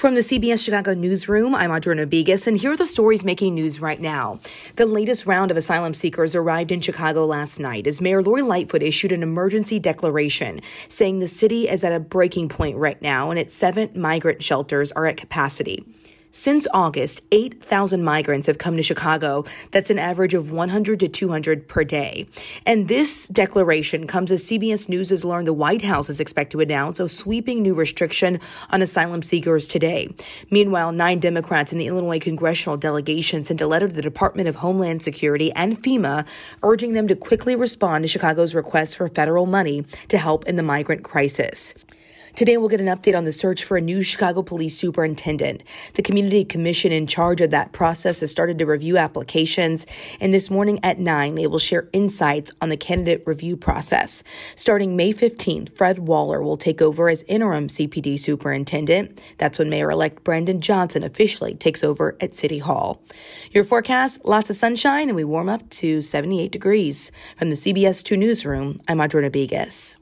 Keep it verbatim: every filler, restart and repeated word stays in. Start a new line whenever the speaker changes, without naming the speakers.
From the C B S Chicago newsroom, I'm Audrina Begas, and here are the stories making news right now. The latest round of asylum seekers arrived in Chicago last night as Mayor Lori Lightfoot issued an emergency declaration saying the city is at a breaking point right now and its seven migrant shelters are at capacity. Since August, eight thousand migrants have come to Chicago. That's an average of one hundred to two hundred per day. And this declaration comes as C B S News has learned the White House is expected to announce a sweeping new restriction on asylum seekers today. Meanwhile, nine Democrats in the Illinois congressional delegation sent a letter to the Department of Homeland Security and FEMA urging them to quickly respond to Chicago's request for federal money to help in the migrant crisis. Today, we'll get an update on the search for a new Chicago police superintendent. The community commission in charge of that process has started to review applications, and this morning at nine, they will share insights on the candidate review process. Starting May fifteenth, Fred Waller will take over as interim C P D superintendent. That's when Mayor-elect Brandon Johnson officially takes over at City Hall. Your forecast, lots of sunshine, and we warm up to seventy-eight degrees. From the C B S two Newsroom, I'm Audrina Begas.